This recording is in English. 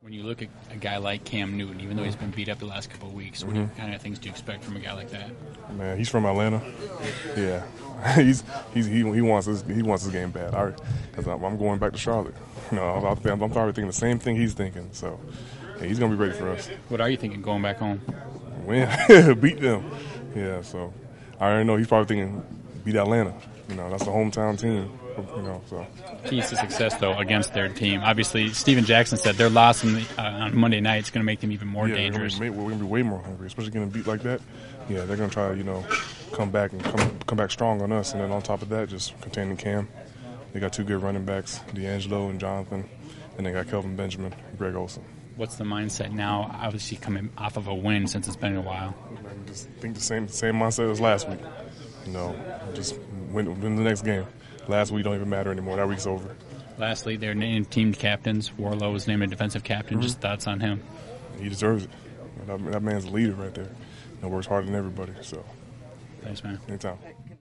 When you look at a guy like Cam Newton, even though he's been beat up the last couple of weeks, what kind of things do you expect from a guy like that? Man, he's from Atlanta. Yeah, he wants his game bad. Because I'm going back to Charlotte. You know, I'm probably thinking the same thing he's thinking. So yeah, he's gonna be ready for us. What are you thinking going back home? Win, beat them. Yeah, so I already know he's probably thinking beat Atlanta. You know, that's the hometown team. You know, so. Keys to success, though, against their team. Obviously, Steven Jackson said their loss on Monday night is going to make them even more dangerous. We're going to be way more hungry, especially getting beat like that. Yeah, they're going to try to, come back and come back strong on us. And then on top of that, just containing Cam. They got two good running backs, D'Angelo and Jonathan. And they got Kelvin Benjamin and Greg Olsen. What's the mindset now, obviously coming off of a win since it's been a while? I just think the same mindset as last week. Just win the next game. Last week don't even matter anymore. That week's over. Lastly, they're named team captains. Warlow was named a defensive captain. Just thoughts on him? He deserves it. That man's a leader right there. Works harder than everybody. So, thanks, man. Anytime.